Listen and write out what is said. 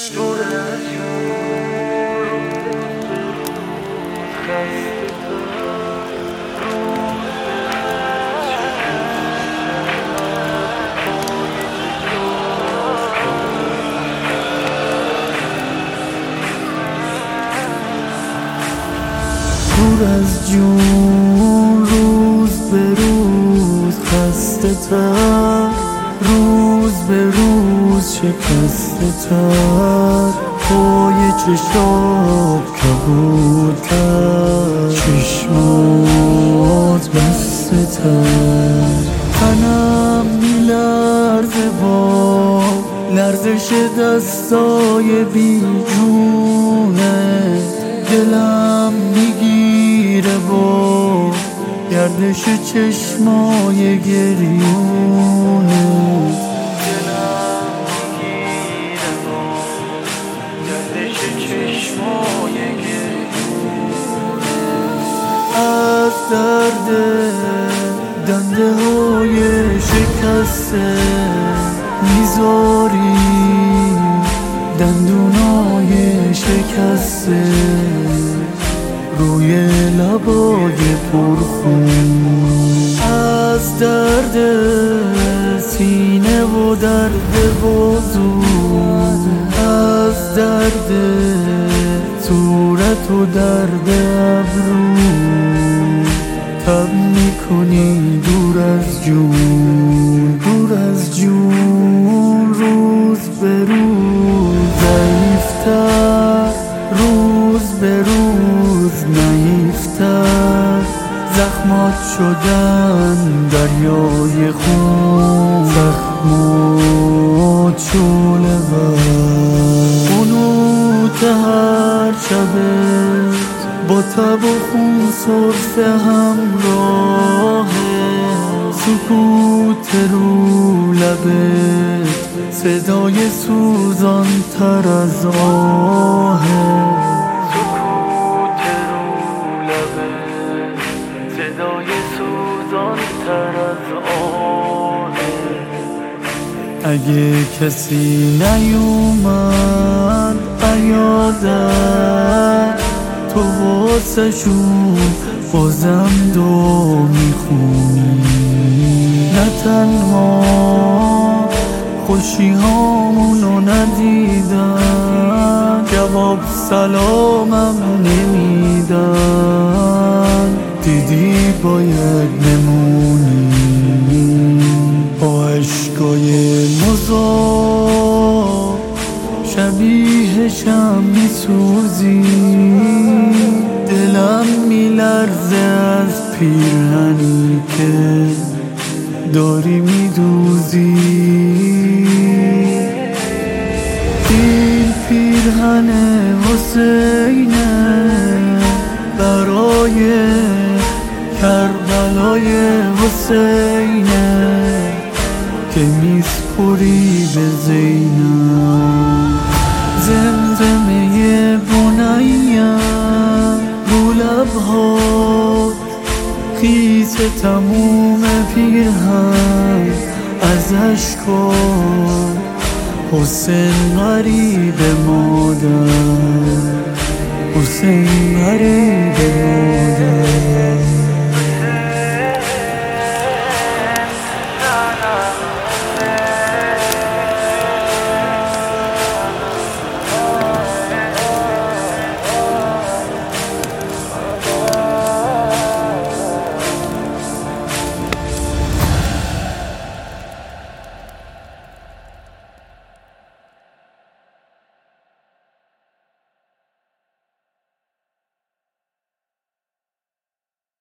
دور از جون روز به روز خسته تر، روز به روز شکسته تر، پای چشات کبودتر، چشمات بسته تر، تنم میلرزه با لرزش دستای بیجونه، دلم میگیره با گردش چشمای گریونه، دلم میگیره با گردش چشمای گریونه، از درد دنده های شکسته میذاری دندونای شکسته روی لبای پرخون، از درد سینه و درد بازو، از درد صورت و درد ابرو، تب میکنی دور از جون، دور از جون، روز به روز ضعیفتر، روز به روز نحیفتر، زخمات شدن دریای خون، زخمات شعله ور، قنوت هر شبت با تب و خون سرفه همراهه، سکوت رو لبت صدای سوزان تر از آهه، سکوت رو لبت صدای سوزان تر از آهه، اگه کسی نیومد عیادت تو واسه شون بازم دو میخونی، نه تنها خوشی هامونو ندیدن، جواب سلامم نمیدن، دیدی باید نمونی، با عشقای مذاب شبیه شم میسوزی، دلم میلرزه از پیرهنی که داری میدوزی، این پیرهن حسینه برای کربلای حسینه که میسپری به زینب، زمزمه بنیم رو لبهات خیس تموم پیرهن از اشکات، حسین غریب مادر، حسین غریب مادر.